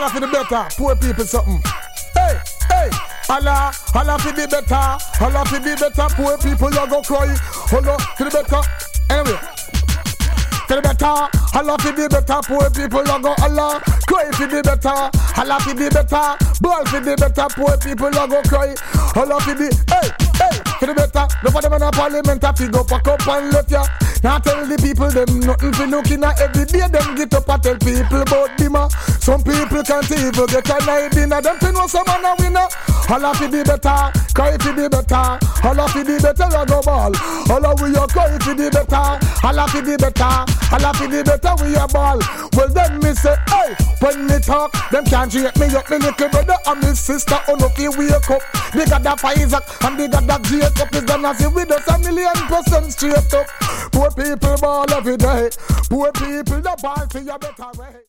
holla for the better. Poor people something. Hey, hey. Holla for the better. Holla for the better. Poor people you go cry. Holla for the better. Anyway. For the better, holla for the better. Poor people you go holla, cry for the better. Holla for the better, ball for the better. Poor people you go cry, holla for the hey for the better. No for them in a parliament a figure pack up and left ya. Now tell the people them nothing for looking at every day. Them get up and tell people about dimmer. Some people can't even get a night dinner. Them to know some man a winner. Holla for the better, cry for the better. Holla for the better you go ball. Holla we you cry for the better. Holla for the better. Holla for the better we a ball. Well then me say, hey, when me talk, them can't treat me up. Me little brother and me sister, oh no fi wake up. They got that Isaac and they got that Jacob. Is gonna see with us 1,000,000% straight up. Poor people ball every day. Poor people the ball for your better way.